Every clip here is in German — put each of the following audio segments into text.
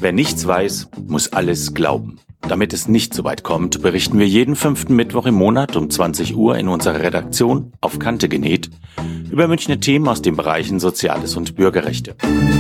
Wer nichts weiß, muss alles glauben. Damit es nicht so weit kommt, berichten wir jeden 5. Mittwoch im Monat um 20 Uhr in unserer Redaktion auf Kante genäht über Münchner Themen aus den Bereichen Soziales und Bürgerrechte.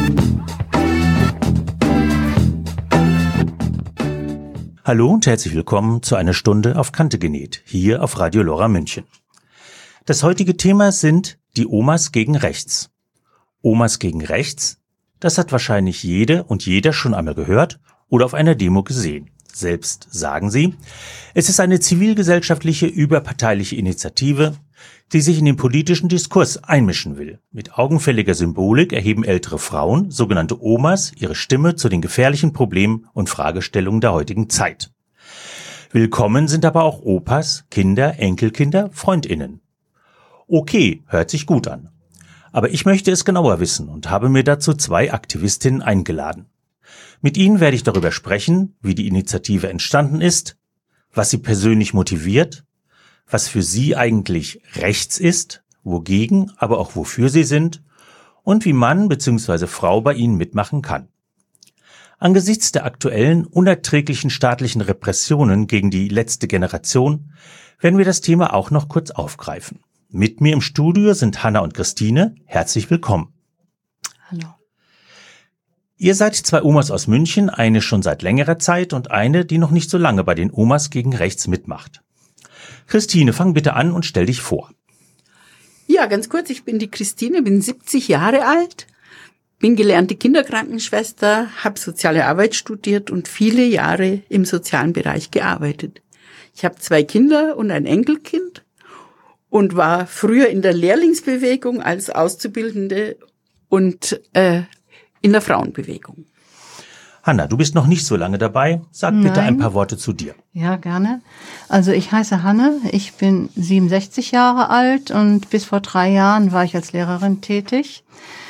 Hallo und herzlich willkommen zu einer Stunde auf Kante genäht, hier auf Radio Lora München. Das heutige Thema sind die Omas gegen rechts. Omas gegen rechts? Das hat wahrscheinlich jede und jeder schon einmal gehört oder auf einer Demo gesehen. Selbst sagen sie, es ist eine zivilgesellschaftliche, überparteiliche Initiative, die sich in den politischen Diskurs einmischen will. Mit augenfälliger Symbolik erheben ältere Frauen, sogenannte Omas, ihre Stimme zu den gefährlichen Problemen und Fragestellungen der heutigen Zeit. Willkommen sind aber auch Opas, Kinder, Enkelkinder, FreundInnen. Okay, hört sich gut an. Aber ich möchte es genauer wissen und habe mir dazu 2 Aktivistinnen eingeladen. Mit ihnen werde ich darüber sprechen, wie die Initiative entstanden ist, was sie persönlich motiviert, was für sie eigentlich rechts ist, wogegen, aber auch wofür sie sind und wie Mann bzw. Frau bei ihnen mitmachen kann. Angesichts der aktuellen, unerträglichen staatlichen Repressionen gegen die letzte Generation werden wir das Thema auch noch kurz aufgreifen. Mit mir im Studio sind Hanna und Christine. Herzlich willkommen. Hallo. Ihr seid 2 Omas aus München, eine schon seit längerer Zeit und eine, die noch nicht so lange bei den Omas gegen rechts mitmacht. Christine, fang bitte an und stell dich vor. Ja, ganz kurz, ich bin die Christine, bin 70 Jahre alt, bin gelernte Kinderkrankenschwester, habe soziale Arbeit studiert und viele Jahre im sozialen Bereich gearbeitet. Ich habe 2 Kinder und ein Enkelkind und war früher in der Lehrlingsbewegung als Auszubildende und in der Frauenbewegung. Hanna, du bist noch nicht so lange dabei. Sag bitte ein paar Worte zu dir. Ja, gerne. Also ich heiße Hanne, ich bin 67 Jahre alt und bis vor 3 Jahren war ich als Lehrerin tätig.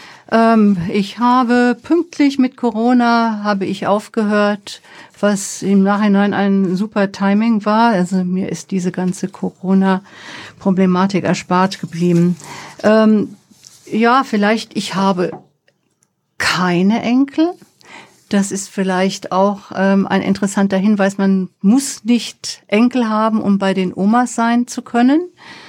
Ich habe pünktlich mit Corona habe ich aufgehört, was im Nachhinein ein super Timing war. Also mir ist diese ganze Corona-Problematik erspart geblieben. Ja, vielleicht, ich habe keine Enkel. Das ist vielleicht auch ein interessanter Hinweis. Man muss nicht Enkel haben, um bei den Omas sein zu können.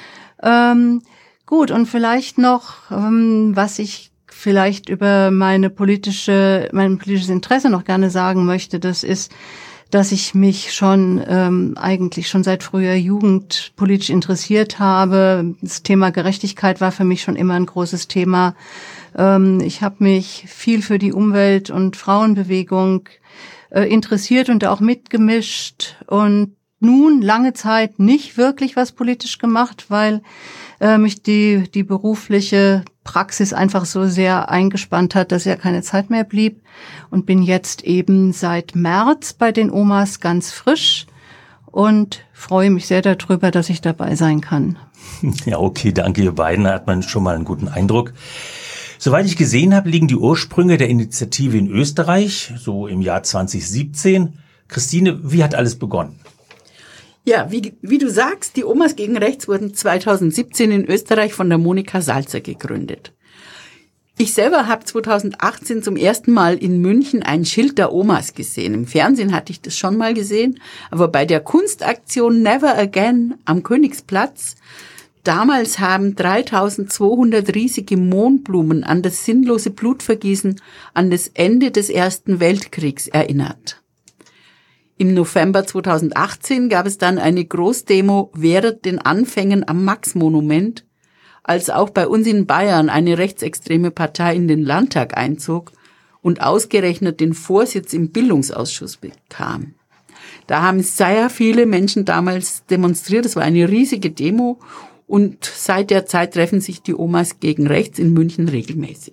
Gut, und vielleicht noch, was ich vielleicht über mein politisches Interesse noch gerne sagen möchte, das ist, dass ich mich schon eigentlich schon seit früher Jugend politisch interessiert habe. Das Thema Gerechtigkeit war für mich schon immer ein großes Thema. Ich habe mich viel für die Umwelt- und Frauenbewegung interessiert und auch mitgemischt und nun lange Zeit nicht wirklich was politisch gemacht, weil mich die berufliche Praxis einfach so sehr eingespannt hat, dass ja keine Zeit mehr blieb und bin jetzt eben seit März bei den Omas ganz frisch und freue mich sehr darüber, dass ich dabei sein kann. Ja, okay, danke ihr beiden, da hat man schon mal einen guten Eindruck. Soweit ich gesehen habe, liegen die Ursprünge der Initiative in Österreich, so im Jahr 2017. Christine, wie hat alles begonnen? Ja, wie du sagst, die Omas gegen rechts wurden 2017 in Österreich von der Monika Salzer gegründet. Ich selber habe 2018 zum ersten Mal in München ein Schild der Omas gesehen. Im Fernsehen hatte ich das schon mal gesehen, aber bei der Kunstaktion Never Again am Königsplatz, damals haben 3200 riesige Mohnblumen an das sinnlose Blutvergießen an das Ende des Ersten Weltkriegs erinnert. Im November 2018 gab es dann eine Großdemo während den Anfängen am Max-Monument, als auch bei uns in Bayern eine rechtsextreme Partei in den Landtag einzog und ausgerechnet den Vorsitz im Bildungsausschuss bekam. Da haben sehr viele Menschen damals demonstriert, es war eine riesige Demo und seit der Zeit treffen sich die Omas gegen rechts in München regelmäßig.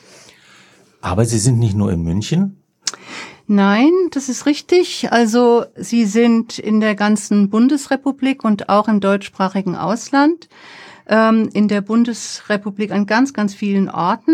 Aber Sie sind nicht nur in München? Nein, das ist richtig. Also sie sind in der ganzen Bundesrepublik und auch im deutschsprachigen Ausland. In der Bundesrepublik an ganz, ganz vielen Orten.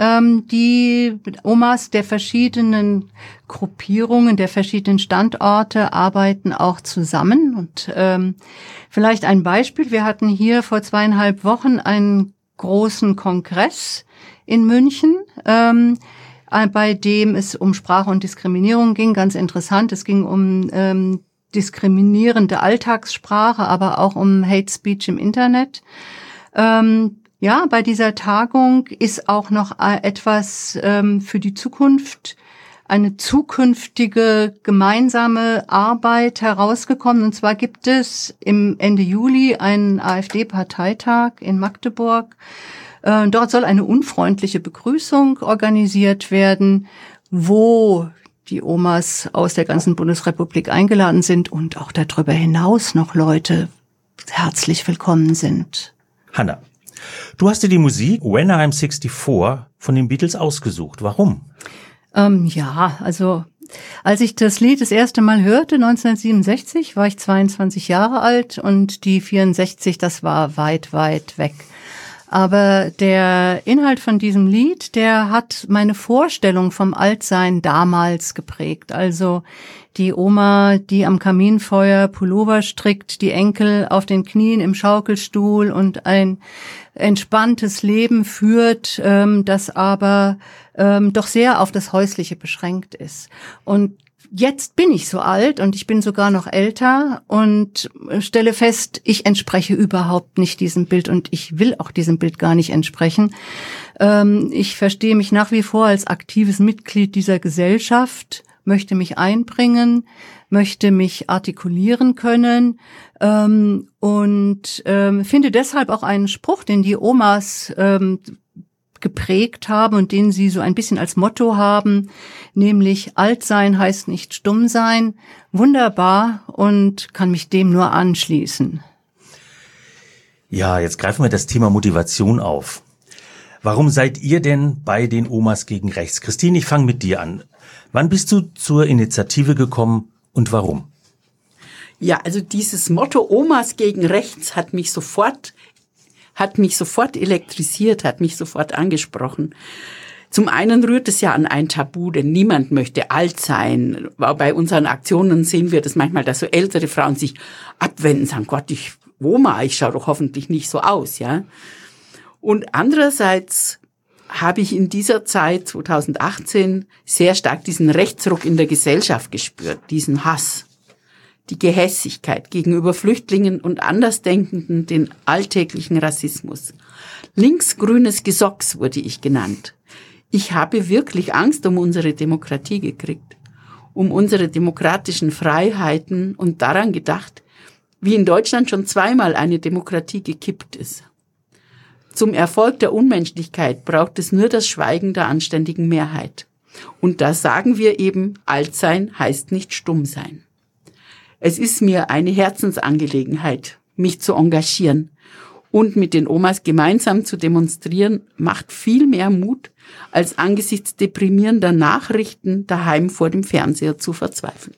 Die Omas der verschiedenen Gruppierungen, der verschiedenen Standorte arbeiten auch zusammen. Und vielleicht ein Beispiel. Wir hatten hier vor 2,5 Wochen einen großen Kongress in München. bei dem es um Sprache und Diskriminierung ging. Ganz interessant, es ging um diskriminierende Alltagssprache, aber auch um Hate Speech im Internet. Ja, bei dieser Tagung ist auch noch etwas für die Zukunft, eine zukünftige gemeinsame Arbeit herausgekommen. Und zwar gibt es im Ende Juli einen AfD-Parteitag in Magdeburg. Dort soll eine unfreundliche Begrüßung organisiert werden, wo die Omas aus der ganzen Bundesrepublik eingeladen sind und auch darüber hinaus noch Leute herzlich willkommen sind. Hanna, du hast dir die Musik When I'm 64 von den Beatles ausgesucht. Warum? Ja, also als ich das Lied das erste Mal hörte, 1967, war ich 22 Jahre alt und die 64, das war weit, weit weg. Aber der Inhalt von diesem Lied, der hat meine Vorstellung vom Altsein damals geprägt. Also die Oma, die am Kaminfeuer Pullover strickt, die Enkel auf den Knien im Schaukelstuhl und ein entspanntes Leben führt, das aber doch sehr auf das Häusliche beschränkt ist. Und jetzt bin ich so alt und ich bin sogar noch älter und stelle fest, ich entspreche überhaupt nicht diesem Bild und ich will auch diesem Bild gar nicht entsprechen. Ich verstehe mich nach wie vor als aktives Mitglied dieser Gesellschaft, möchte mich einbringen, möchte mich artikulieren können und finde deshalb auch einen Spruch, den die Omas geprägt haben und den sie so ein bisschen als Motto haben, nämlich alt sein heißt nicht stumm sein, wunderbar und kann mich dem nur anschließen. Ja, jetzt greifen wir das Thema Motivation auf. Warum seid ihr denn bei den Omas gegen Rechts? Christine, ich fange mit dir an. Wann bist du zur Initiative gekommen und warum? Ja, also dieses Motto Omas gegen Rechts hat mich sofort elektrisiert, hat mich sofort angesprochen. Zum einen rührt es ja an ein Tabu, denn niemand möchte alt sein. Bei unseren Aktionen sehen wir das manchmal, dass so ältere Frauen sich abwenden, sagen, Gott, Oma, ich schaue doch hoffentlich nicht so aus, ja. Und andererseits habe ich in dieser Zeit, 2018, sehr stark diesen Rechtsruck in der Gesellschaft gespürt, diesen Hass. Die Gehässigkeit gegenüber Flüchtlingen und Andersdenkenden, den alltäglichen Rassismus. Linksgrünes Gesocks wurde ich genannt. Ich habe wirklich Angst um unsere Demokratie gekriegt, um unsere demokratischen Freiheiten und daran gedacht, wie in Deutschland schon zweimal eine Demokratie gekippt ist. Zum Erfolg der Unmenschlichkeit braucht es nur das Schweigen der anständigen Mehrheit. Und da sagen wir eben, alt sein heißt nicht stumm sein. Es ist mir eine Herzensangelegenheit, mich zu engagieren und mit den Omas gemeinsam zu demonstrieren, macht viel mehr Mut, als angesichts deprimierender Nachrichten daheim vor dem Fernseher zu verzweifeln.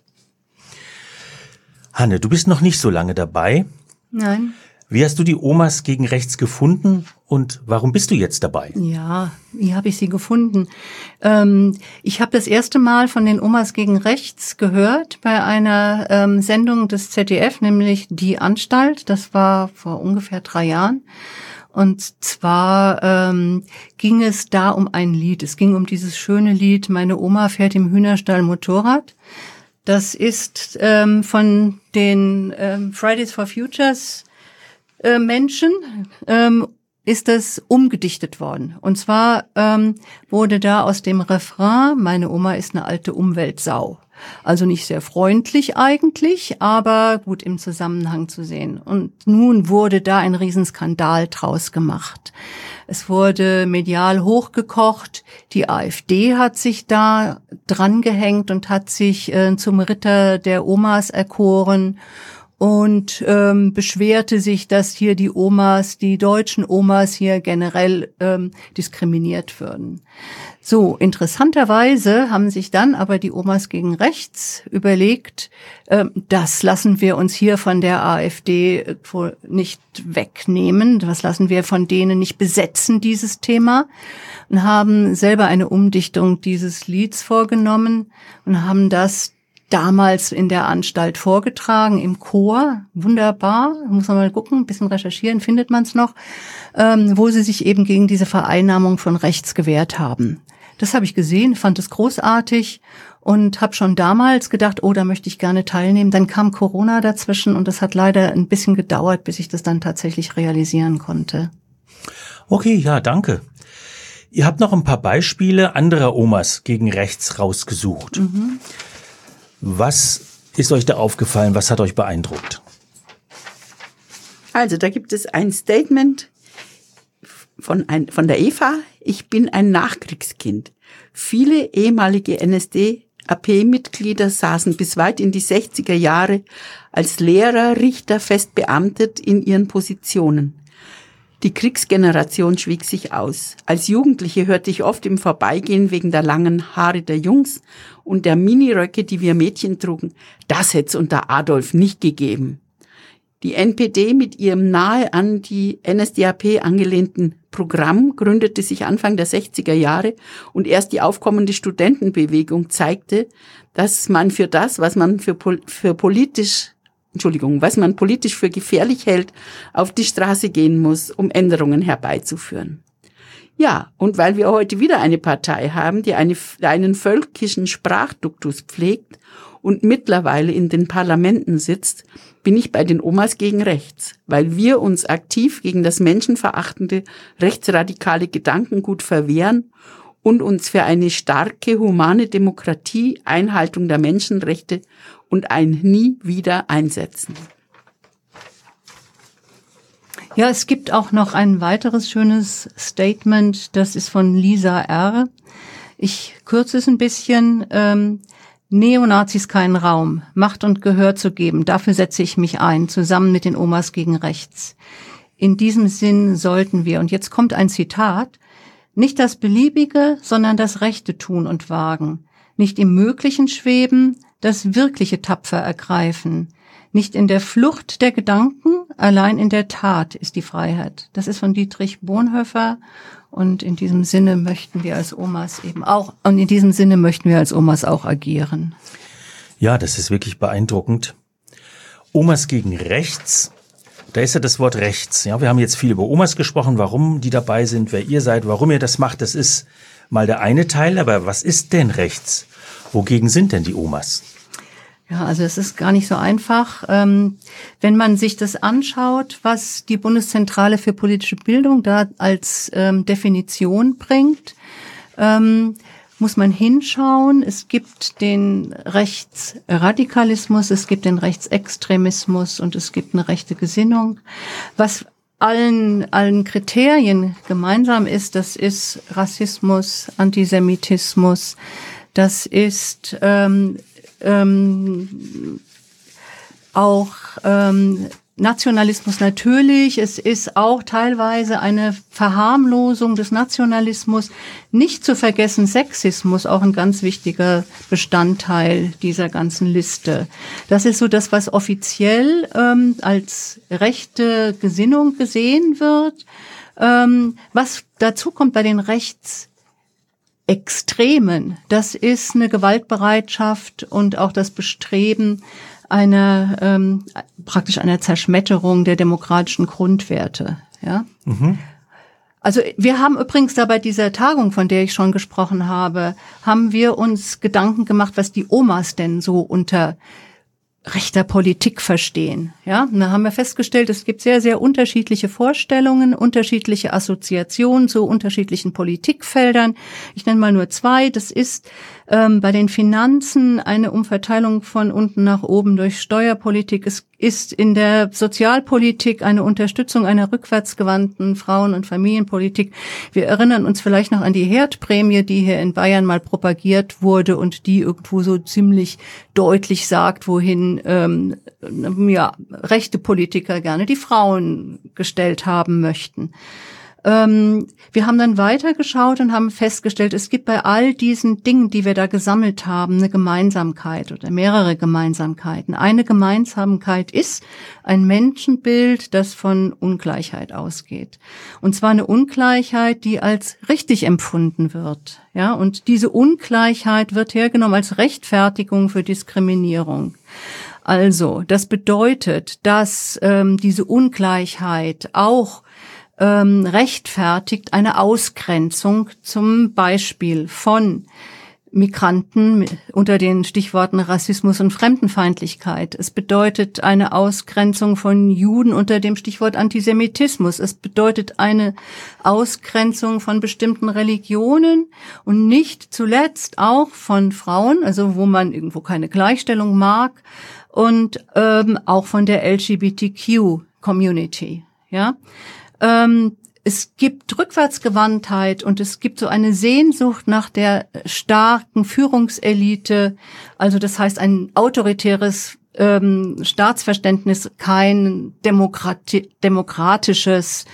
Hanne, du bist noch nicht so lange dabei. Nein. Wie hast du die Omas gegen Rechts gefunden und warum bist du jetzt dabei? Ja, wie habe ich sie gefunden? Ich habe das erste Mal von den Omas gegen Rechts gehört bei einer Sendung des ZDF, nämlich Die Anstalt. Das war vor ungefähr 3 Jahren. Und zwar ging es da um ein Lied. Es ging um dieses schöne Lied, Meine Oma fährt im Hühnerstall Motorrad. Das ist von den Fridays for Futures Menschen ist das umgedichtet worden. Und zwar wurde da aus dem Refrain, meine Oma ist eine alte Umweltsau. Also nicht sehr freundlich eigentlich, aber gut im Zusammenhang zu sehen. Und nun wurde da ein Riesenskandal draus gemacht. Es wurde medial hochgekocht. Die AfD hat sich da dran gehängt und hat sich zum Ritter der Omas erkoren. Und beschwerte sich, dass hier die Omas, die deutschen Omas hier generell diskriminiert würden. So, interessanterweise haben sich dann aber die Omas gegen Rechts überlegt, das lassen wir uns hier von der AfD nicht wegnehmen, das lassen wir von denen nicht besetzen, dieses Thema, und haben selber eine Umdichtung dieses Lieds vorgenommen und haben das damals in der Anstalt vorgetragen, im Chor, wunderbar, muss man mal gucken, ein bisschen recherchieren, findet man es noch, wo sie sich eben gegen diese Vereinnahmung von rechts gewehrt haben. Das habe ich gesehen, fand es großartig und habe schon damals gedacht, oh, da möchte ich gerne teilnehmen. Dann kam Corona dazwischen und das hat leider ein bisschen gedauert, bis ich das dann tatsächlich realisieren konnte. Okay, ja, danke. Ihr habt noch ein paar Beispiele anderer Omas gegen rechts rausgesucht. Was ist euch da aufgefallen? Was hat euch beeindruckt? Also, da gibt es ein Statement von der Eva. Ich bin ein Nachkriegskind. Viele ehemalige NSDAP-Mitglieder saßen bis weit in die 60er Jahre als Lehrer, Richter fest beamtet in ihren Positionen. Die Kriegsgeneration schwieg sich aus. Als Jugendliche hörte ich oft im Vorbeigehen wegen der langen Haare der Jungs und der Miniröcke, die wir Mädchen trugen, das hätte es unter Adolf nicht gegeben. Die NPD mit ihrem nahe an die NSDAP angelehnten Programm gründete sich Anfang der 60er Jahre und erst die aufkommende Studentenbewegung zeigte, dass man für das, was man politisch für gefährlich hält, auf die Straße gehen muss, um Änderungen herbeizuführen. Ja, und weil wir heute wieder eine Partei haben, die einen völkischen Sprachduktus pflegt und mittlerweile in den Parlamenten sitzt, bin ich bei den Omas gegen rechts, weil wir uns aktiv gegen das menschenverachtende, rechtsradikale Gedankengut verwehren und uns für eine starke, humane Demokratie, Einhaltung der Menschenrechte und ein Nie wieder einsetzen. Ja, es gibt auch noch ein weiteres schönes Statement, das ist von Lisa R. Ich kürze es ein bisschen. Neonazis keinen Raum, Macht und Gehör zu geben, dafür setze ich mich ein, zusammen mit den Omas gegen rechts. In diesem Sinn sollten wir, und jetzt kommt ein Zitat, nicht das Beliebige, sondern das Rechte tun und wagen, nicht im Möglichen schweben, das Wirkliche tapfer ergreifen, nicht in der Flucht der Gedanken, allein in der Tat ist die Freiheit. Das ist von Dietrich Bonhoeffer. Und in diesem Sinne möchten wir als Omas auch agieren. Ja, das ist wirklich beeindruckend. Omas gegen rechts, da ist ja das Wort rechts. Ja, wir haben jetzt viel über Omas gesprochen, warum die dabei sind, wer ihr seid, warum ihr das macht. Das ist mal der eine Teil, aber was ist denn rechts? Wogegen sind denn die Omas? Ja, also es ist gar nicht so einfach. Wenn man sich das anschaut, was die Bundeszentrale für politische Bildung da als Definition bringt, muss man hinschauen. Es gibt den Rechtsradikalismus, es gibt den Rechtsextremismus und es gibt eine rechte Gesinnung. Was allen Kriterien gemeinsam ist, das ist Rassismus, Antisemitismus, das ist auch Nationalismus natürlich. Es ist auch teilweise eine Verharmlosung des Nationalismus. Nicht zu vergessen Sexismus, auch ein ganz wichtiger Bestandteil dieser ganzen Liste. Das ist so das, was offiziell als rechte Gesinnung gesehen wird. Was dazu kommt bei den Rechtsextremen, das ist eine Gewaltbereitschaft und auch das Bestreben einer Zerschmetterung der demokratischen Grundwerte. Ja. Mhm. Also wir haben übrigens da bei dieser Tagung, von der ich schon gesprochen habe, haben wir uns Gedanken gemacht, was die Omas denn so unter rechter Politik verstehen. Ja, und da haben wir festgestellt, es gibt sehr, sehr unterschiedliche Vorstellungen, unterschiedliche Assoziationen zu unterschiedlichen Politikfeldern. Ich nenne mal nur zwei. Das ist bei den Finanzen eine Umverteilung von unten nach oben durch Steuerpolitik. Es ist in der Sozialpolitik eine Unterstützung einer rückwärtsgewandten Frauen- und Familienpolitik. Wir erinnern uns vielleicht noch an die Herdprämie, die hier in Bayern mal propagiert wurde und die irgendwo so ziemlich deutlich sagt, wohin rechte Politiker gerne die Frauen gestellt haben möchten. Wir haben dann weitergeschaut und haben festgestellt, es gibt bei all diesen Dingen, die wir da gesammelt haben, eine Gemeinsamkeit oder mehrere Gemeinsamkeiten. Eine Gemeinsamkeit ist ein Menschenbild, das von Ungleichheit ausgeht. Und zwar eine Ungleichheit, die als richtig empfunden wird. Ja, und diese Ungleichheit wird hergenommen als Rechtfertigung für Diskriminierung. Also, das bedeutet, dass diese Ungleichheit auch rechtfertigt eine Ausgrenzung zum Beispiel von Migranten unter den Stichworten Rassismus und Fremdenfeindlichkeit. Es bedeutet eine Ausgrenzung von Juden unter dem Stichwort Antisemitismus. Es bedeutet eine Ausgrenzung von bestimmten Religionen und nicht zuletzt auch von Frauen, also wo man irgendwo keine Gleichstellung mag, und auch von der LGBTQ-Community. Ja. Es gibt Rückwärtsgewandtheit und es gibt so eine Sehnsucht nach der starken Führungselite. Also das heißt ein autoritäres Staatsverständnis, kein demokratisches.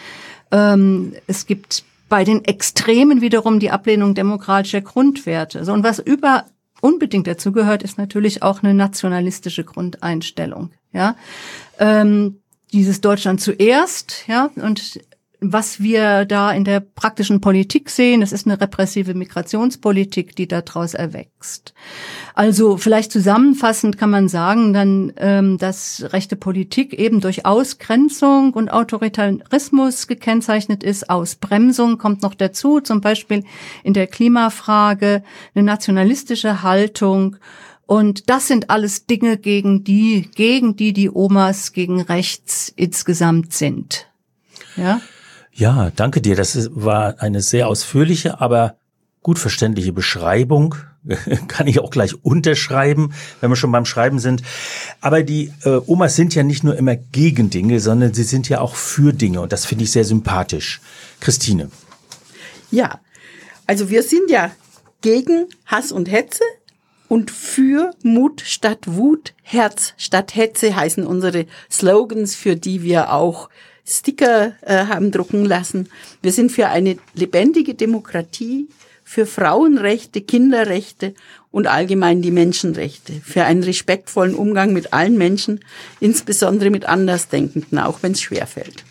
Es gibt bei den Extremen wiederum die Ablehnung demokratischer Grundwerte. So, und was unbedingt dazu gehört, ist natürlich auch eine nationalistische Grundeinstellung. Ja, dieses Deutschland zuerst. Ja, und was wir da in der praktischen Politik sehen, das ist eine repressive Migrationspolitik, die daraus erwächst. Also vielleicht zusammenfassend kann man sagen, dann, dass rechte Politik eben durch Ausgrenzung und Autoritarismus gekennzeichnet ist. Ausbremsung kommt noch dazu, zum Beispiel in der Klimafrage, eine nationalistische Haltung. Und das sind alles Dinge, gegen die Omas gegen rechts insgesamt sind. Ja? Ja, danke dir. Das war eine sehr ausführliche, aber gut verständliche Beschreibung. Kann ich auch gleich unterschreiben, wenn wir schon beim Schreiben sind. Aber die Omas sind ja nicht nur immer gegen Dinge, sondern sie sind ja auch für Dinge. Und das finde ich sehr sympathisch. Christine. Ja, also wir sind ja gegen Hass und Hetze und für Mut statt Wut, Herz statt Hetze heißen unsere Slogans, für die wir auch Sticker haben drucken lassen. Wir sind für eine lebendige Demokratie, für Frauenrechte, Kinderrechte und allgemein die Menschenrechte, für einen respektvollen Umgang mit allen Menschen, insbesondere mit Andersdenkenden, auch wenn es schwerfällt.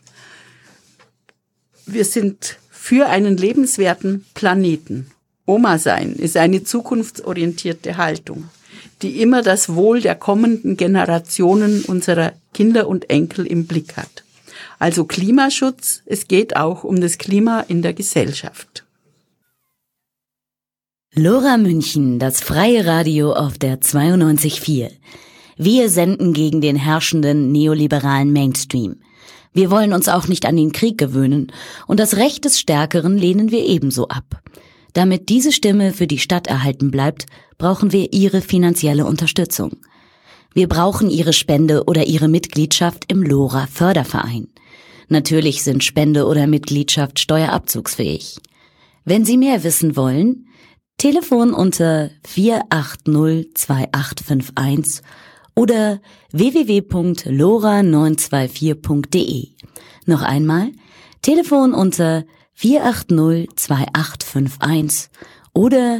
Wir sind für einen lebenswerten Planeten. Oma sein ist eine zukunftsorientierte Haltung, die immer das Wohl der kommenden Generationen unserer Kinder und Enkel im Blick hat. Also Klimaschutz, es geht auch um das Klima in der Gesellschaft. Lora München, das freie Radio auf der 92.4. Wir senden gegen den herrschenden neoliberalen Mainstream. Wir wollen uns auch nicht an den Krieg gewöhnen und das Recht des Stärkeren lehnen wir ebenso ab. Damit diese Stimme für die Stadt erhalten bleibt, brauchen wir Ihre finanzielle Unterstützung. Wir brauchen Ihre Spende oder Ihre Mitgliedschaft im Lora Förderverein. Natürlich sind Spende oder Mitgliedschaft steuerabzugsfähig. Wenn Sie mehr wissen wollen, Telefon unter 4802851 oder www.lora924.de. Noch einmal, Telefon unter 4802851 oder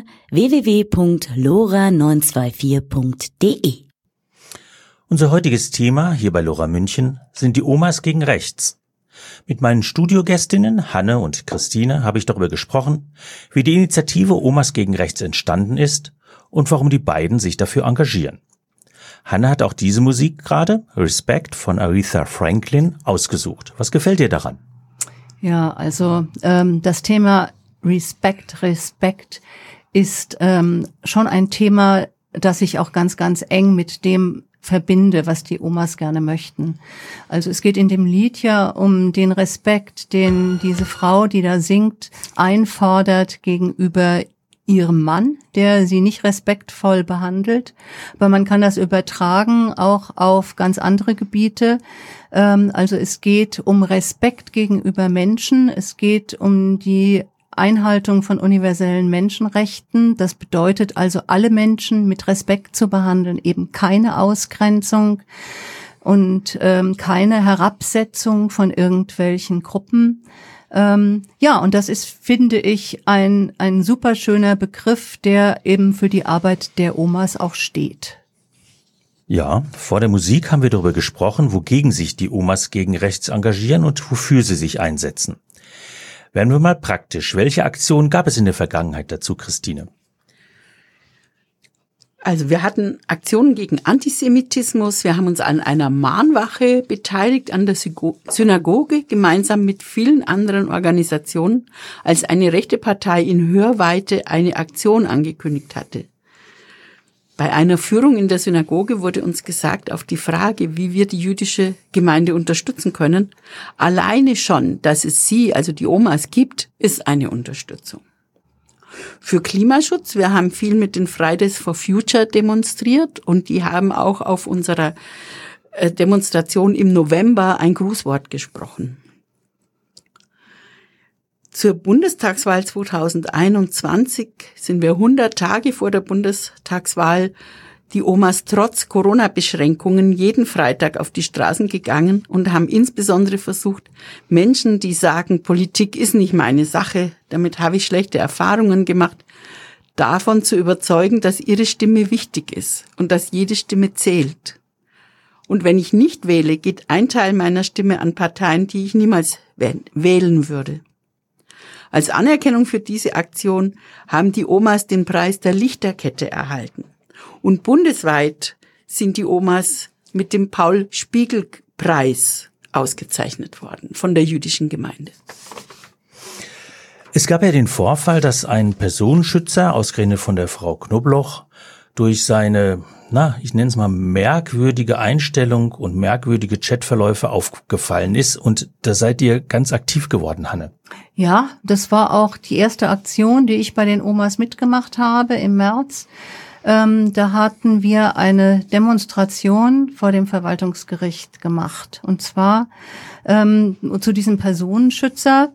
www.lora924.de. Unser heutiges Thema hier bei Lora München sind die Omas gegen rechts. Mit meinen Studiogästinnen Hanne und Christine habe ich darüber gesprochen, wie die Initiative Omas gegen rechts entstanden ist und warum die beiden sich dafür engagieren. Hanne hat auch diese Musik gerade, Respect von Aretha Franklin, ausgesucht. Was gefällt dir daran? Ja, also das Thema Respect ist schon ein Thema, das sich auch ganz, ganz eng mit dem verbinde, was die Omas gerne möchten. Also es geht in dem Lied ja um den Respekt, den diese Frau, die da singt, einfordert gegenüber ihrem Mann, der sie nicht respektvoll behandelt. Aber man kann das übertragen auch auf ganz andere Gebiete. Also es geht um Respekt gegenüber Menschen. Es geht um die Einhaltung von universellen Menschenrechten. Das bedeutet also, alle Menschen mit Respekt zu behandeln, eben keine Ausgrenzung und keine Herabsetzung von irgendwelchen Gruppen. Ja, und das ist, finde ich, ein super schöner Begriff, der eben für die Arbeit der Omas auch steht. Ja, vor der Musik haben wir darüber gesprochen, wogegen sich die Omas gegen rechts engagieren und wofür sie sich einsetzen. Werden wir mal praktisch. Welche Aktionen gab es in der Vergangenheit dazu, Christine? Also wir hatten Aktionen gegen Antisemitismus, wir haben uns an einer Mahnwache beteiligt, an der Synagoge, gemeinsam mit vielen anderen Organisationen, als eine rechte Partei in Hörweite eine Aktion angekündigt hatte. Bei einer Führung in der Synagoge wurde uns gesagt, auf die Frage, wie wir die jüdische Gemeinde unterstützen können, alleine schon, dass es sie, also die Omas, gibt, ist eine Unterstützung. Für Klimaschutz, wir haben viel mit den Fridays for Future demonstriert und die haben auch auf unserer Demonstration im November ein Grußwort gesprochen. Zur Bundestagswahl 2021 sind wir 100 Tage vor der Bundestagswahl die Omas trotz Corona-Beschränkungen jeden Freitag auf die Straßen gegangen und haben insbesondere versucht, Menschen, die sagen, Politik ist nicht meine Sache, damit habe ich schlechte Erfahrungen gemacht, davon zu überzeugen, dass ihre Stimme wichtig ist und dass jede Stimme zählt. Und wenn ich nicht wähle, geht ein Teil meiner Stimme an Parteien, die ich niemals wählen würde. Als Anerkennung für diese Aktion haben die Omas den Preis der Lichterkette erhalten. Und bundesweit sind die Omas mit dem Paul-Spiegel-Preis ausgezeichnet worden von der jüdischen Gemeinde. Es gab ja den Vorfall, dass ein Personenschützer, ausgerechnet von der Frau Knobloch, durch seine, ich nenne es mal, merkwürdige Einstellung und merkwürdige Chatverläufe aufgefallen ist. Und da seid ihr ganz aktiv geworden, Hanne. Ja, das war auch die erste Aktion, die ich bei den Omas mitgemacht habe im März. Da hatten wir eine Demonstration vor dem Verwaltungsgericht gemacht. Und zwar zu diesem Personenschützer.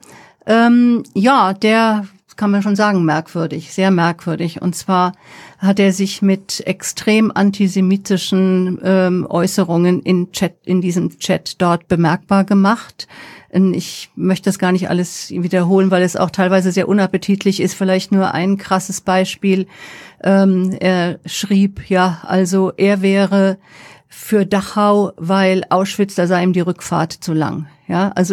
Der kann man schon sagen, merkwürdig, sehr merkwürdig. Und zwar hat er sich mit extrem antisemitischen Äußerungen in diesem Chat dort bemerkbar gemacht. Ich möchte das gar nicht alles wiederholen, weil es auch teilweise sehr unappetitlich ist. Vielleicht nur ein krasses Beispiel. Er schrieb, er wäre für Dachau, weil Auschwitz, da sei ihm die Rückfahrt zu lang. Ja, also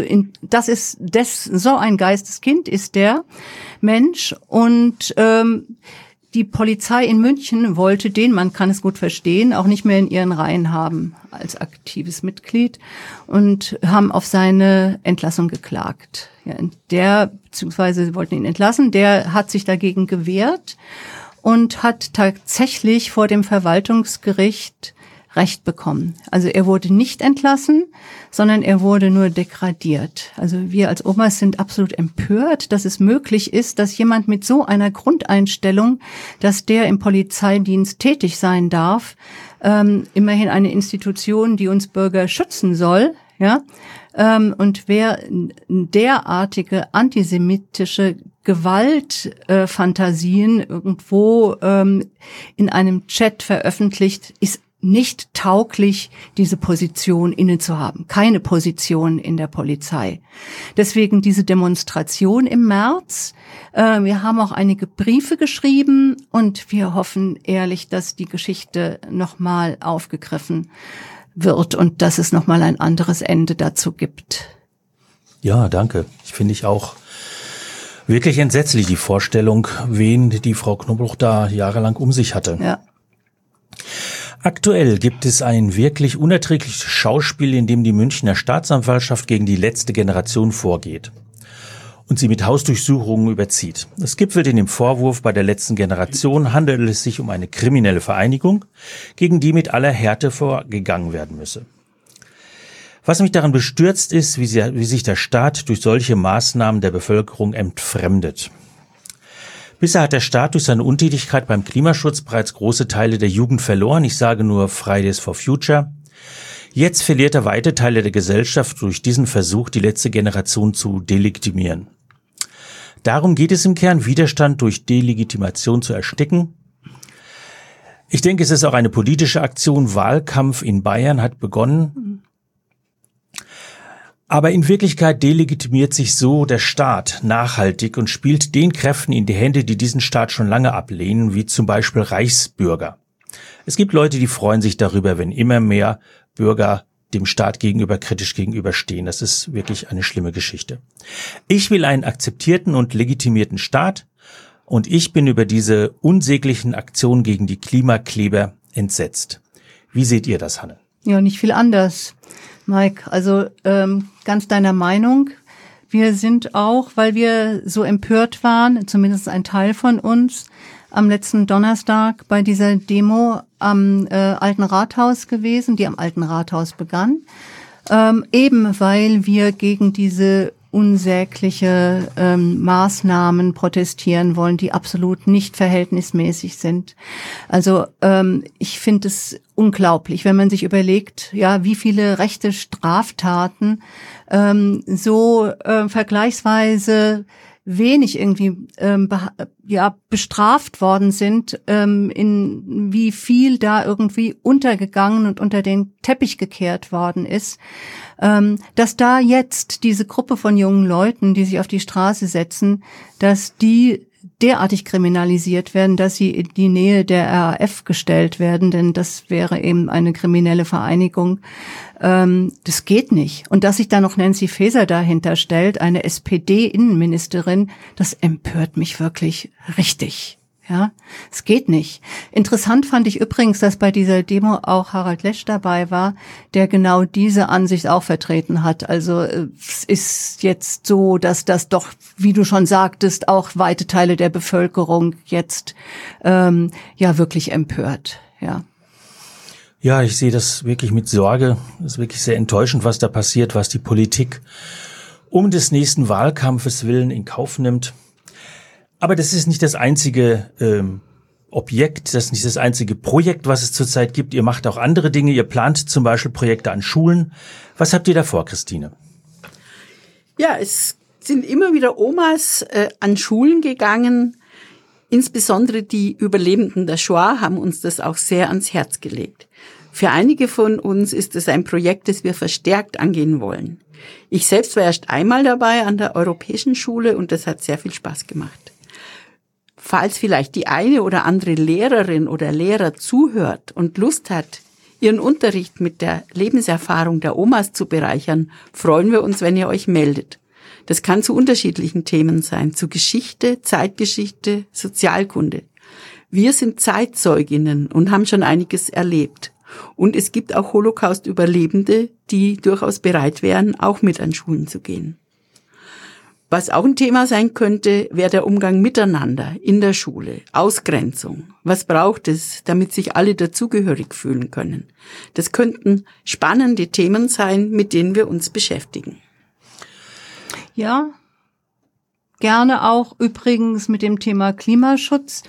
so ein Geisteskind ist der Mensch und die Polizei in München wollte den, man kann es gut verstehen, auch nicht mehr in ihren Reihen haben als aktives Mitglied und haben auf seine Entlassung geklagt. Ja, beziehungsweise wollten ihn entlassen, der hat sich dagegen gewehrt und hat tatsächlich vor dem Verwaltungsgericht Recht bekommen. Also er wurde nicht entlassen, sondern er wurde nur degradiert. Also wir als Omas sind absolut empört, dass es möglich ist, dass jemand mit so einer Grundeinstellung, dass der im Polizeidienst tätig sein darf, immerhin eine Institution, die uns Bürger schützen soll, und wer derartige antisemitische Gewaltfantasien irgendwo in einem Chat veröffentlicht, ist nicht tauglich, diese Position inne zu haben. Keine Position in der Polizei. Deswegen diese Demonstration im März. Wir haben auch einige Briefe geschrieben und wir hoffen ehrlich, dass die Geschichte nochmal aufgegriffen wird und dass es nochmal ein anderes Ende dazu gibt. Ja, danke. Finde ich auch wirklich entsetzlich, die Vorstellung, wen die Frau Knobloch da jahrelang um sich hatte. Ja. Aktuell gibt es ein wirklich unerträgliches Schauspiel, in dem die Münchner Staatsanwaltschaft gegen die letzte Generation vorgeht und sie mit Hausdurchsuchungen überzieht. Es gipfelt in dem Vorwurf, bei der letzten Generation handelt es sich um eine kriminelle Vereinigung, gegen die mit aller Härte vorgegangen werden müsse. Was mich daran bestürzt ist, wie sich der Staat durch solche Maßnahmen der Bevölkerung entfremdet. Bisher hat der Staat durch seine Untätigkeit beim Klimaschutz bereits große Teile der Jugend verloren. Ich sage nur Fridays for Future. Jetzt verliert er weite Teile der Gesellschaft durch diesen Versuch, die letzte Generation zu delegitimieren. Darum geht es im Kern, Widerstand durch Delegitimation zu ersticken. Ich denke, es ist auch eine politische Aktion. Wahlkampf in Bayern hat begonnen. Aber in Wirklichkeit delegitimiert sich so der Staat nachhaltig und spielt den Kräften in die Hände, die diesen Staat schon lange ablehnen, wie zum Beispiel Reichsbürger. Es gibt Leute, die freuen sich darüber, wenn immer mehr Bürger dem Staat kritisch gegenüberstehen. Das ist wirklich eine schlimme Geschichte. Ich will einen akzeptierten und legitimierten Staat, Und ich bin über diese unsäglichen Aktionen gegen die Klimakleber entsetzt. Wie seht ihr das, Hanne? Ja, nicht viel anders, Mike. Also ganz deiner Meinung. Wir sind auch, weil wir so empört waren, zumindest ein Teil von uns, am letzten Donnerstag bei dieser Demo am Alten Rathaus gewesen, die am Alten Rathaus begann. Eben weil wir gegen diese unsägliche Maßnahmen protestieren wollen, die absolut nicht verhältnismäßig sind. Also ich finde es unglaublich, wenn man sich überlegt, ja, wie viele rechte Straftaten vergleichsweise wenig irgendwie bestraft worden sind, in wie viel da irgendwie untergegangen und unter den Teppich gekehrt worden ist, dass da jetzt diese Gruppe von jungen Leuten, die sich auf die Straße setzen, dass die derartig kriminalisiert werden, dass sie in die Nähe der RAF gestellt werden, denn das wäre eben eine kriminelle Vereinigung. Das geht nicht. Und dass sich da noch Nancy Faeser dahinter stellt, eine SPD-Innenministerin, das empört mich wirklich richtig. Ja, es geht nicht. Interessant fand ich übrigens, dass bei dieser Demo auch Harald Lesch dabei war, der genau diese Ansicht auch vertreten hat. Also es ist jetzt so, dass das doch, wie du schon sagtest, auch weite Teile der Bevölkerung jetzt wirklich empört. Ja. Ja, ich sehe das wirklich mit Sorge. Es ist wirklich sehr enttäuschend, was da passiert, was die Politik um des nächsten Wahlkampfes willen in Kauf nimmt. Aber das ist nicht das einzige Objekt, das ist nicht das einzige Projekt, was es zurzeit gibt. Ihr macht auch andere Dinge. Ihr plant zum Beispiel Projekte an Schulen. Was habt ihr da vor, Christine? Ja, es sind immer wieder Omas an Schulen gegangen. Insbesondere die Überlebenden der Shoah haben uns das auch sehr ans Herz gelegt. Für einige von uns ist es ein Projekt, das wir verstärkt angehen wollen. Ich selbst war erst einmal dabei an der Europäischen Schule und das hat sehr viel Spaß gemacht. Falls vielleicht die eine oder andere Lehrerin oder Lehrer zuhört und Lust hat, ihren Unterricht mit der Lebenserfahrung der Omas zu bereichern, freuen wir uns, wenn ihr euch meldet. Das kann zu unterschiedlichen Themen sein, zu Geschichte, Zeitgeschichte, Sozialkunde. Wir sind Zeitzeuginnen und haben schon einiges erlebt. Und es gibt auch Holocaust-Überlebende, die durchaus bereit wären, auch mit an Schulen zu gehen. Was auch ein Thema sein könnte, wäre der Umgang miteinander in der Schule, Ausgrenzung. Was braucht es, damit sich alle dazugehörig fühlen können? Das könnten spannende Themen sein, mit denen wir uns beschäftigen. Ja, gerne auch übrigens mit dem Thema Klimaschutz.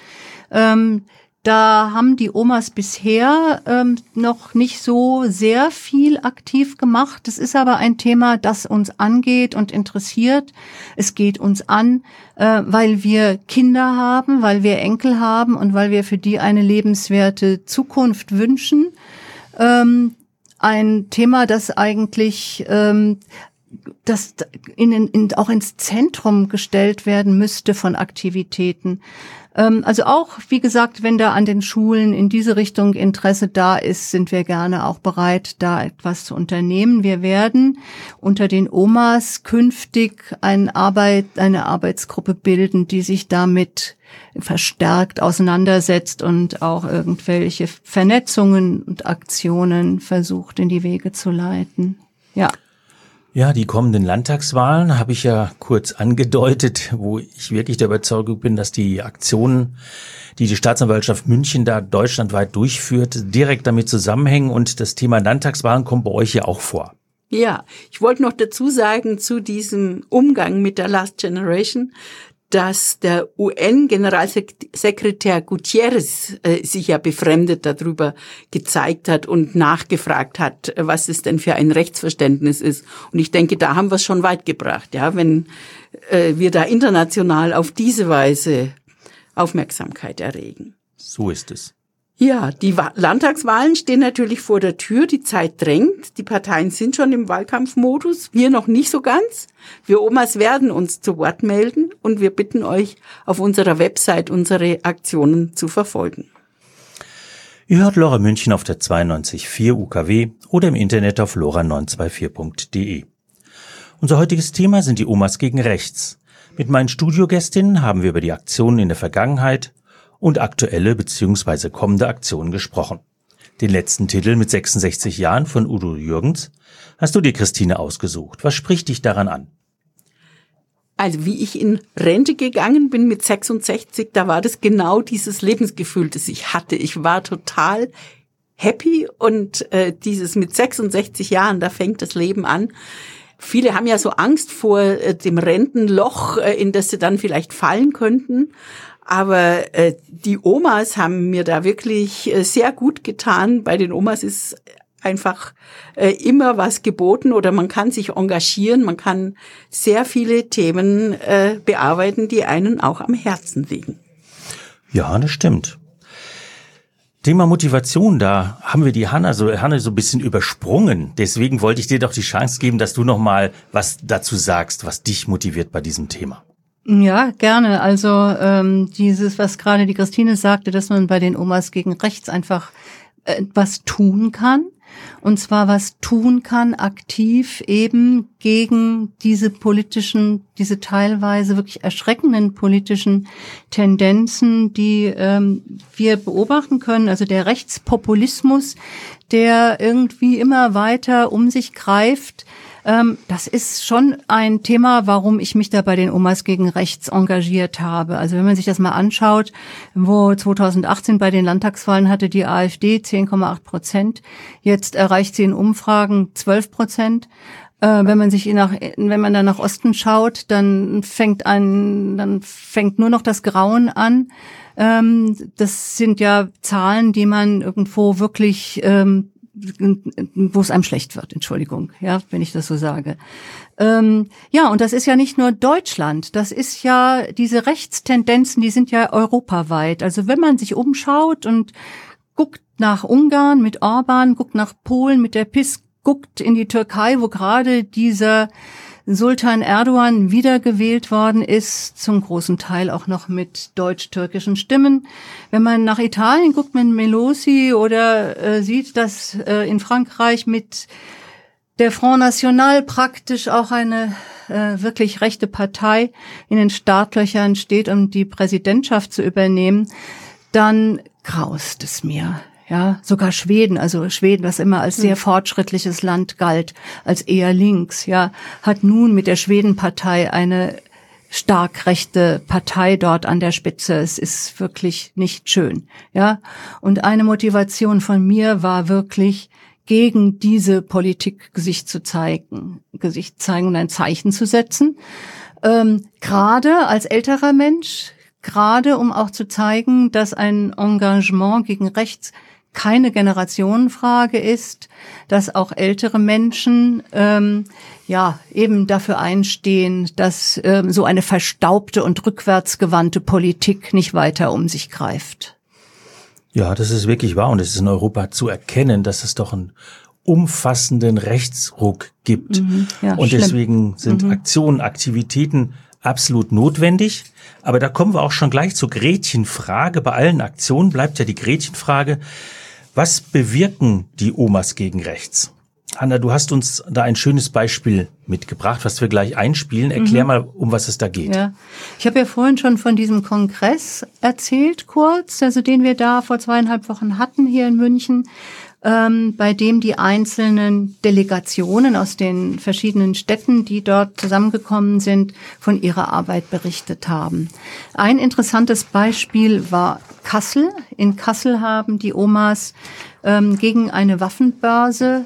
Da haben die Omas bisher noch nicht so sehr viel aktiv gemacht. Das ist aber ein Thema, das uns angeht und interessiert. Es geht uns an, weil wir Kinder haben, weil wir Enkel haben und weil wir für die eine lebenswerte Zukunft wünschen. Ein Thema, das eigentlich das auch ins Zentrum gestellt werden müsste von Aktivitäten. Also auch, wie gesagt, wenn da an den Schulen in diese Richtung Interesse da ist, sind wir gerne auch bereit, da etwas zu unternehmen. Wir werden unter den Omas künftig eine Arbeitsgruppe bilden, die sich damit verstärkt auseinandersetzt und auch irgendwelche Vernetzungen und Aktionen versucht in die Wege zu leiten. Ja. Ja, die kommenden Landtagswahlen habe ich ja kurz angedeutet, wo ich wirklich der Überzeugung bin, dass die Aktionen, die die Staatsanwaltschaft München da deutschlandweit durchführt, direkt damit zusammenhängen und das Thema Landtagswahlen kommt bei euch ja auch vor. Ja, ich wollte noch dazu sagen, zu diesem Umgang mit der Last Generation, dass der UN-Generalsekretär Guterres sich ja befremdet darüber gezeigt hat und nachgefragt hat, was es denn für ein Rechtsverständnis ist. Und ich denke, da haben wir es schon weit gebracht, ja, wenn wir da international auf diese Weise Aufmerksamkeit erregen. So ist es. Ja, die Landtagswahlen stehen natürlich vor der Tür, die Zeit drängt, die Parteien sind schon im Wahlkampfmodus, wir noch nicht so ganz. Wir Omas werden uns zu Wort melden und wir bitten euch, auf unserer Website unsere Aktionen zu verfolgen. Ihr hört Lora München auf der 92.4 UKW oder im Internet auf lora924.de. Unser heutiges Thema sind die Omas gegen rechts. Mit meinen Studiogästinnen haben wir über die Aktionen in der Vergangenheit und aktuelle bzw. kommende Aktionen gesprochen. Den letzten Titel mit 66 Jahren von Udo Jürgens hast du dir, Christine, ausgesucht. Was spricht dich daran an? Also wie ich in Rente gegangen bin mit 66, da war das genau dieses Lebensgefühl, das ich hatte. Ich war total happy und dieses mit 66 Jahren, da fängt das Leben an. Viele haben ja so Angst vor dem Rentenloch, in das sie dann vielleicht fallen könnten. Aber die Omas haben mir da wirklich sehr gut getan. Bei den Omas ist einfach immer was geboten oder man kann sich engagieren. Man kann sehr viele Themen bearbeiten, die einen auch am Herzen liegen. Ja, das stimmt. Thema Motivation, da haben wir die Hanna so ein bisschen übersprungen. Deswegen wollte ich dir doch die Chance geben, dass du noch mal was dazu sagst, was dich motiviert bei diesem Thema. Ja, gerne. Also dieses, was gerade die Christine sagte, dass man bei den Omas gegen rechts einfach was tun kann. Und zwar was tun kann aktiv eben gegen diese teilweise wirklich erschreckenden politischen Tendenzen, die wir beobachten können. Also der Rechtspopulismus, der irgendwie immer weiter um sich greift. Das ist schon ein Thema, warum ich mich da bei den Omas gegen rechts engagiert habe. Also wenn man sich das mal anschaut, wo 2018 bei den Landtagswahlen hatte die AfD 10,8%. Jetzt erreicht sie in Umfragen 12%. Wenn man dann nach Osten schaut, dann fängt nur noch das Grauen an. Das sind ja Zahlen, die man irgendwo wirklich wo es einem schlecht wird, Entschuldigung, ja, wenn ich das so sage. Ja, und das ist ja nicht nur Deutschland, das ist ja, diese Rechtstendenzen, die sind ja europaweit. Also wenn man sich umschaut und guckt nach Ungarn mit Orban, guckt nach Polen mit der PiS, guckt in die Türkei, wo gerade dieser Sultan Erdogan wiedergewählt worden ist, zum großen Teil auch noch mit deutsch-türkischen Stimmen. Wenn man nach Italien guckt mit Meloni oder sieht, dass in Frankreich mit der Front National praktisch auch eine wirklich rechte Partei in den Startlöchern steht, um die Präsidentschaft zu übernehmen, dann graust es mir. Ja, sogar Schweden, was immer als sehr fortschrittliches Land galt, als eher links, ja, hat nun mit der Schwedenpartei eine stark rechte Partei dort an der Spitze. Es ist wirklich nicht schön, ja. Und eine Motivation von mir war wirklich, gegen diese Politik Gesicht zeigen und ein Zeichen zu setzen. Gerade als älterer Mensch, gerade um auch zu zeigen, dass ein Engagement gegen rechts keine Generationenfrage ist, dass auch ältere Menschen eben dafür einstehen, dass so eine verstaubte und rückwärtsgewandte Politik nicht weiter um sich greift. Ja, das ist wirklich wahr und es ist in Europa zu erkennen, dass es doch einen umfassenden Rechtsruck gibt. Ja, und schlimm. Deswegen sind Aktionen, Aktivitäten absolut notwendig. Aber da kommen wir auch schon gleich zur Gretchenfrage. Bei allen Aktionen bleibt ja die Gretchenfrage: Was bewirken die Omas gegen rechts? Hanna, du hast uns da ein schönes Beispiel mitgebracht, was wir gleich einspielen. Erklär mal, um was es da geht. Ja, ich habe ja vorhin schon von diesem Kongress erzählt, kurz, also den wir da vor 2,5 Wochen hatten hier in München, bei dem die einzelnen Delegationen aus den verschiedenen Städten, die dort zusammengekommen sind, von ihrer Arbeit berichtet haben. Ein interessantes Beispiel war Kassel. In Kassel haben die Omas gegen eine Waffenbörse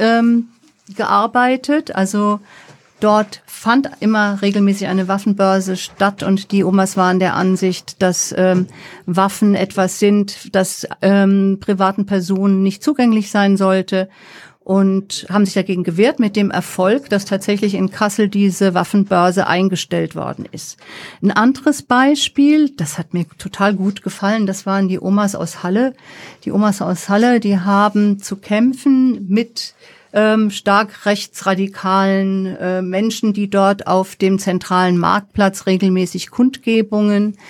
gearbeitet. Also dort fand immer regelmäßig eine Waffenbörse statt und die Omas waren der Ansicht, dass Waffen etwas sind, das privaten Personen nicht zugänglich sein sollte und haben sich dagegen gewehrt, mit dem Erfolg, dass tatsächlich in Kassel diese Waffenbörse eingestellt worden ist. Ein anderes Beispiel, das hat mir total gut gefallen, das waren die Omas aus Halle. Die Omas aus Halle, die haben zu kämpfen mit stark rechtsradikalen Menschen, die dort auf dem zentralen Marktplatz regelmäßig Kundgebungen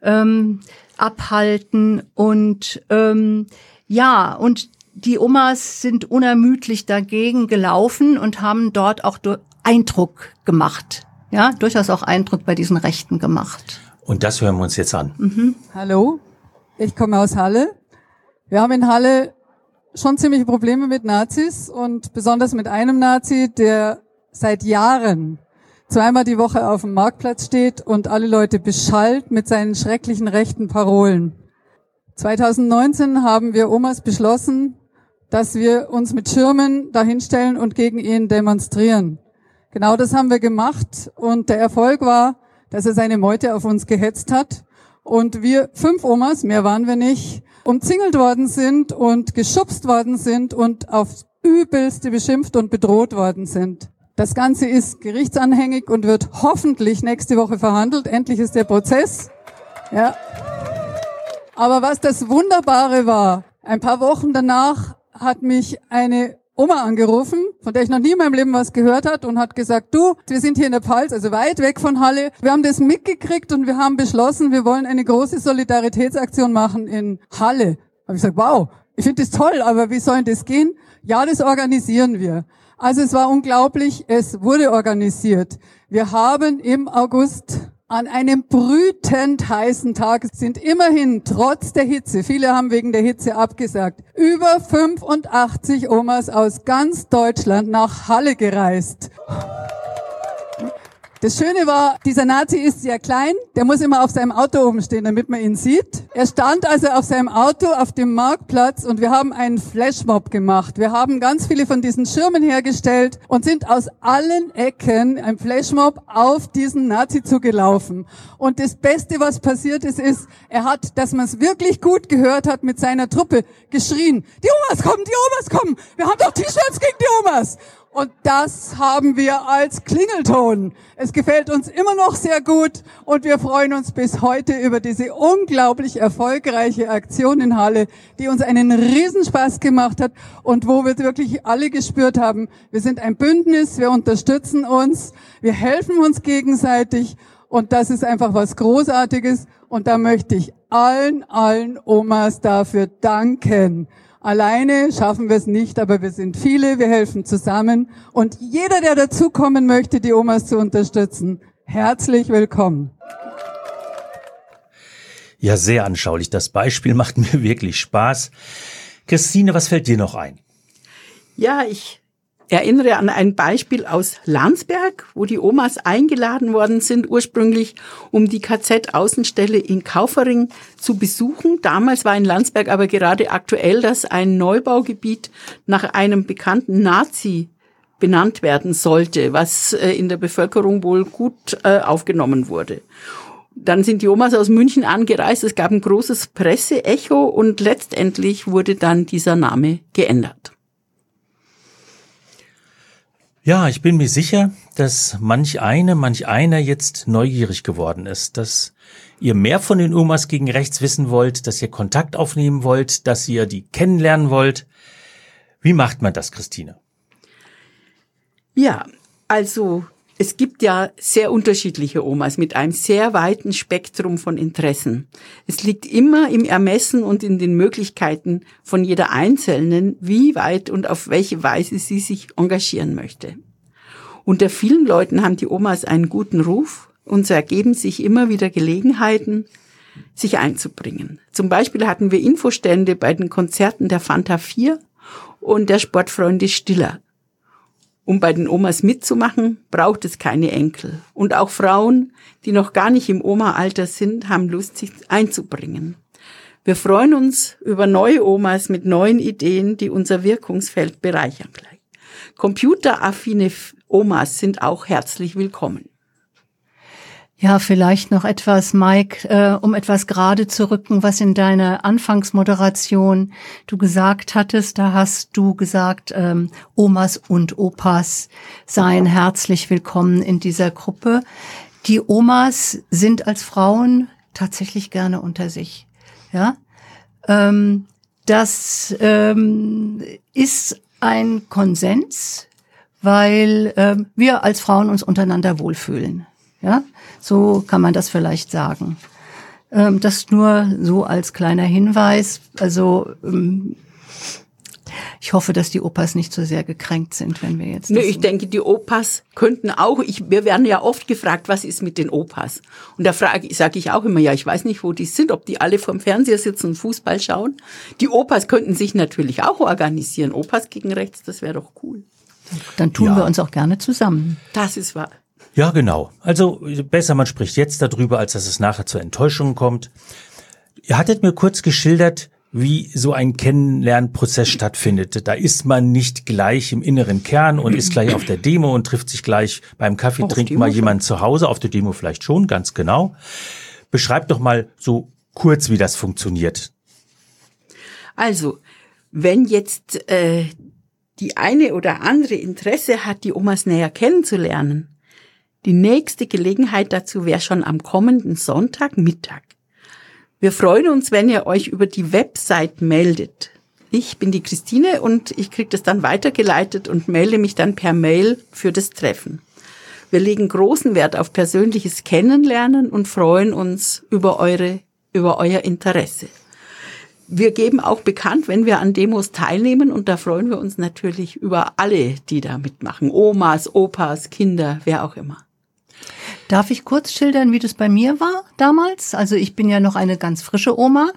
abhalten und und die Omas sind unermüdlich dagegen gelaufen und haben dort auch Eindruck gemacht ja, durchaus auch Eindruck bei diesen Rechten gemacht. Und das hören wir uns jetzt an. Hallo, ich komme aus Halle. Wir haben in Halle schon ziemliche Probleme mit Nazis und besonders mit einem Nazi, der seit Jahren zweimal die Woche auf dem Marktplatz steht und alle Leute beschallt mit seinen schrecklichen rechten Parolen. 2019 haben wir Omas beschlossen, dass wir uns mit Schirmen dahinstellen und gegen ihn demonstrieren. Genau das haben wir gemacht und der Erfolg war, dass er seine Meute auf uns gehetzt hat und wir 5 Omas, mehr waren wir nicht, umzingelt worden sind und geschubst worden sind und aufs Übelste beschimpft und bedroht worden sind. Das Ganze ist gerichtsanhängig und wird hoffentlich nächste Woche verhandelt. Endlich ist der Prozess. Ja. Aber was das Wunderbare war, ein paar Wochen danach hat mich eine Oma angerufen, von der ich noch nie in meinem Leben was gehört hat und hat gesagt, du, wir sind hier in der Pfalz, also weit weg von Halle. Wir haben das mitgekriegt und wir haben beschlossen, wir wollen eine große Solidaritätsaktion machen in Halle. Da habe ich gesagt, wow, ich finde das toll, aber wie soll das gehen? Ja, das organisieren wir. Also es war unglaublich, es wurde organisiert. Wir haben im August an einem brütend heißen Tag sind immerhin trotz der Hitze, viele haben wegen der Hitze abgesagt, über 85 Omas aus ganz Deutschland nach Halle gereist. Das Schöne war, dieser Nazi ist sehr klein, der muss immer auf seinem Auto oben stehen, damit man ihn sieht. Er stand also auf seinem Auto auf dem Marktplatz und wir haben einen Flashmob gemacht. Wir haben ganz viele von diesen Schirmen hergestellt und sind aus allen Ecken ein Flashmob auf diesen Nazi zugelaufen. Und das Beste, was passiert ist, er hat, dass man es wirklich gut gehört hat, mit seiner Truppe geschrien, die Omas kommen, wir haben doch T-Shirts gegen die Omas. Und das haben wir als Klingelton. Es gefällt uns immer noch sehr gut und wir freuen uns bis heute über diese unglaublich erfolgreiche Aktion in Halle, die uns einen Riesenspaß gemacht hat und wo wir wirklich alle gespürt haben, wir sind ein Bündnis, wir unterstützen uns, wir helfen uns gegenseitig und das ist einfach was Großartiges und da möchte ich allen Omas dafür danken. Alleine schaffen wir es nicht, aber wir sind viele, wir helfen zusammen. Und jeder, der dazukommen möchte, die Omas zu unterstützen, herzlich willkommen. Ja, sehr anschaulich. Das Beispiel macht mir wirklich Spaß. Christine, was fällt dir noch ein? Ja, ich erinnere an ein Beispiel aus Landsberg, wo die Omas eingeladen worden sind, ursprünglich, um die KZ-Außenstelle in Kaufering zu besuchen. Damals war in Landsberg aber gerade aktuell, dass ein Neubaugebiet nach einem bekannten Nazi benannt werden sollte, was in der Bevölkerung wohl gut aufgenommen wurde. Dann sind die Omas aus München angereist, es gab ein großes Presseecho und letztendlich wurde dann dieser Name geändert. Ja, ich bin mir sicher, dass manch einer jetzt neugierig geworden ist, dass ihr mehr von den Omas gegen rechts wissen wollt, dass ihr Kontakt aufnehmen wollt, dass ihr die kennenlernen wollt. Wie macht man das, Christine? Ja, also es gibt ja sehr unterschiedliche Omas mit einem sehr weiten Spektrum von Interessen. Es liegt immer im Ermessen und in den Möglichkeiten von jeder Einzelnen, wie weit und auf welche Weise sie sich engagieren möchte. Unter vielen Leuten haben die Omas einen guten Ruf und so ergeben sich immer wieder Gelegenheiten, sich einzubringen. Zum Beispiel hatten wir Infostände bei den Konzerten der Fanta 4 und der Sportfreunde Stiller. Um bei den Omas mitzumachen, braucht es keine Enkel. Und auch Frauen, die noch gar nicht im Oma-Alter sind, haben Lust, sich einzubringen. Wir freuen uns über neue Omas mit neuen Ideen, die unser Wirkungsfeld bereichern. Computeraffine Omas sind auch herzlich willkommen. Ja, vielleicht noch etwas, Mike, um etwas gerade zu rücken, was in deiner Anfangsmoderation du gesagt hattest. Da hast du gesagt, Omas und Opas seien herzlich willkommen in dieser Gruppe. Die Omas sind als Frauen tatsächlich gerne unter sich. Ja, das ist ein Konsens, weil wir als Frauen uns untereinander wohlfühlen. Ja, so kann man das vielleicht sagen. Das nur so als kleiner Hinweis. Also Ich hoffe, dass die Opas nicht so sehr gekränkt sind, wenn wir jetzt... Nö, ich denke, die Opas könnten auch, wir werden ja oft gefragt, was ist mit den Opas? Und da sage ich auch immer, ja, ich weiß nicht, wo die sind, ob die alle vorm Fernseher sitzen und Fußball schauen. Die Opas könnten sich natürlich auch organisieren. Opas gegen rechts, das wäre doch cool. Dann tun wir uns auch gerne zusammen. Das ist wahr. Ja, genau. Also besser, man spricht jetzt darüber, als dass es nachher zur Enttäuschung kommt. Ihr hattet mir kurz geschildert, wie so ein Kennenlernprozess stattfindet. Da ist man nicht gleich im inneren Kern und ist gleich auf der Demo und trifft sich gleich beim Kaffee trinken mal jemand zu Hause, auf der Demo vielleicht schon, ganz genau. Beschreibt doch mal so kurz, wie das funktioniert. Also, wenn jetzt die eine oder andere Interesse hat, die Omas näher kennenzulernen, die nächste Gelegenheit dazu wäre schon am kommenden Sonntagmittag. Wir freuen uns, wenn ihr euch über die Website meldet. Ich bin die Christine und ich kriege das dann weitergeleitet und melde mich dann per Mail für das Treffen. Wir legen großen Wert auf persönliches Kennenlernen und freuen uns über euer Interesse. Wir geben auch bekannt, wenn wir an Demos teilnehmen, und da freuen wir uns natürlich über alle, die da mitmachen. Omas, Opas, Kinder, wer auch immer. Darf ich kurz schildern, wie das bei mir war damals? Also ich bin ja noch eine ganz frische Oma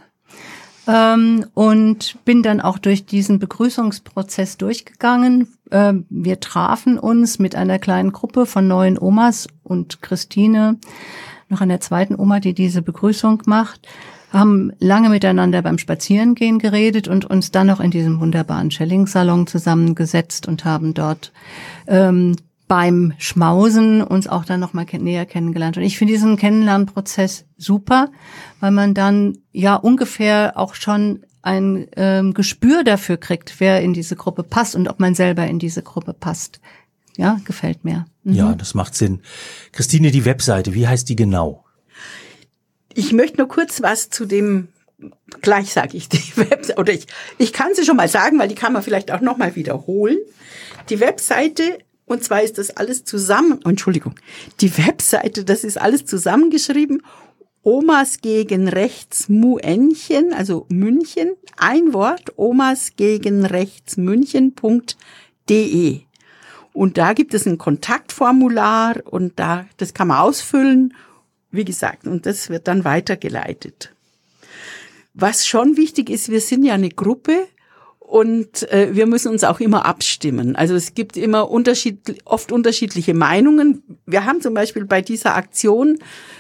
und bin dann auch durch diesen Begrüßungsprozess durchgegangen. Wir trafen uns mit einer kleinen Gruppe von 9 Omas und Christine, noch einer zweiten Oma, die diese Begrüßung macht, haben lange miteinander beim Spazierengehen geredet und uns dann noch in diesem wunderbaren Schelling-Salon zusammengesetzt und haben dort beim Schmausen uns auch dann noch mal näher kennengelernt. Und ich finde diesen Kennenlernprozess super, weil man dann ja ungefähr auch schon ein Gespür dafür kriegt, wer in diese Gruppe passt und ob man selber in diese Gruppe passt. Ja, gefällt mir. Mhm. Ja, das macht Sinn. Christine, die Webseite, wie heißt die genau? Ich möchte nur kurz was zu dem, gleich sage ich die Webseite, oder ich kann sie schon mal sagen, weil die kann man vielleicht auch noch mal wiederholen. Die Webseite, und zwar ist das alles die Webseite, das ist alles zusammengeschrieben, Omas gegen rechts Muenchen, also München, ein Wort, Omas gegen rechts München.de. Und da gibt es ein Kontaktformular und das kann man ausfüllen, wie gesagt, und das wird dann weitergeleitet. Was schon wichtig ist, wir sind ja eine Gruppe und wir müssen uns auch immer abstimmen. Also es gibt immer oft unterschiedliche Meinungen. Wir haben zum Beispiel bei dieser Aktion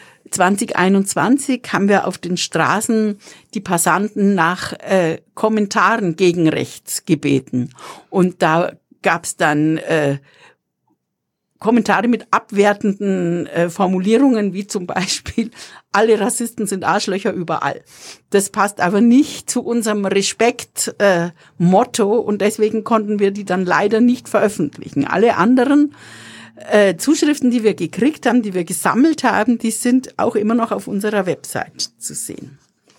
2021 haben wir auf den Straßen die Passanten nach Kommentaren gegen rechts gebeten. Und da gab's dann Kommentare mit abwertenden Formulierungen, wie zum Beispiel, alle Rassisten sind Arschlöcher überall. Das passt aber nicht zu unserem Respekt-Motto und deswegen konnten wir die dann leider nicht veröffentlichen. Alle anderen Zuschriften, die wir gekriegt haben, die wir gesammelt haben, die sind auch immer noch auf unserer Website zu sehen.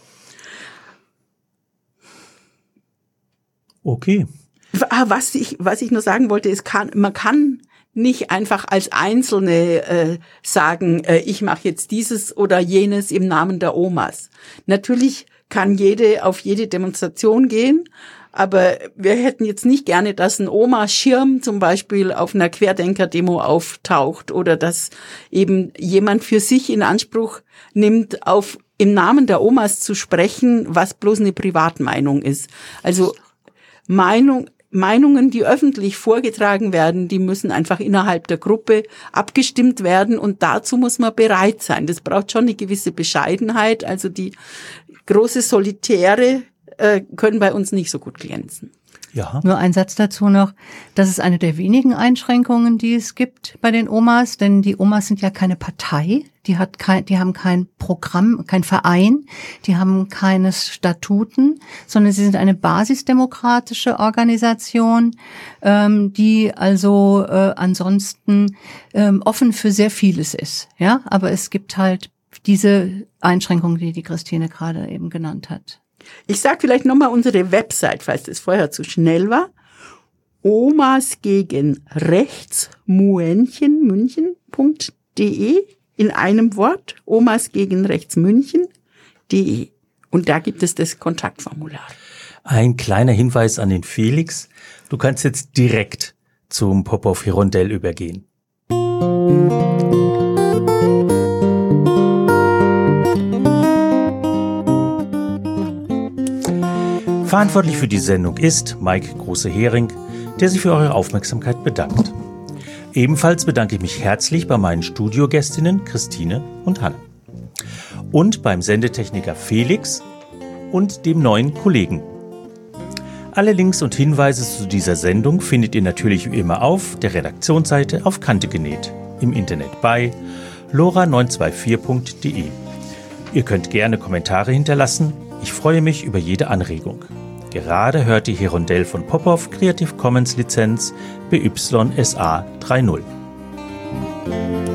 Okay. Was ich nur sagen wollte, ist, man kann nicht einfach als Einzelne sagen, ich mache jetzt dieses oder jenes im Namen der Omas. Natürlich kann jede auf jede Demonstration gehen, aber wir hätten jetzt nicht gerne, dass ein Oma-Schirm zum Beispiel auf einer Querdenker-Demo auftaucht oder dass eben jemand für sich in Anspruch nimmt, im Namen der Omas zu sprechen, was bloß eine Privatmeinung ist. Also Meinungen, die öffentlich vorgetragen werden, die müssen einfach innerhalb der Gruppe abgestimmt werden und dazu muss man bereit sein. Das braucht schon eine gewisse Bescheidenheit, also die große Solitäre können bei uns nicht so gut glänzen. Ja. Nur ein Satz dazu noch. Das ist eine der wenigen Einschränkungen, die es gibt bei den Omas, denn die Omas sind ja keine Partei. Die haben kein Programm, kein Verein. Die haben keine Statuten, sondern sie sind eine basisdemokratische Organisation, die also ansonsten offen für sehr vieles ist. Ja, aber es gibt halt diese Einschränkungen, die Christine gerade eben genannt hat. Ich sage vielleicht nochmal unsere Website, falls das vorher zu schnell war. Omas gegen rechts München.de in einem Wort. Omas gegen rechts München.de. Und da gibt es das Kontaktformular. Ein kleiner Hinweis an den Felix. Du kannst jetzt direkt zum Popov-Hirondell übergehen. Verantwortlich für die Sendung ist Mike Große-Hering, der sich für eure Aufmerksamkeit bedankt. Ebenfalls bedanke ich mich herzlich bei meinen Studiogästinnen Christine und Hanne. Und beim Sendetechniker Felix und dem neuen Kollegen. Alle Links und Hinweise zu dieser Sendung findet ihr natürlich wie immer auf der Redaktionsseite auf Kante genäht, im Internet bei lora924.de. Ihr könnt gerne Kommentare hinterlassen. Ich freue mich über jede Anregung. Gerade hört ihr Hirondell von Popov Creative Commons Lizenz BY SA 3.0.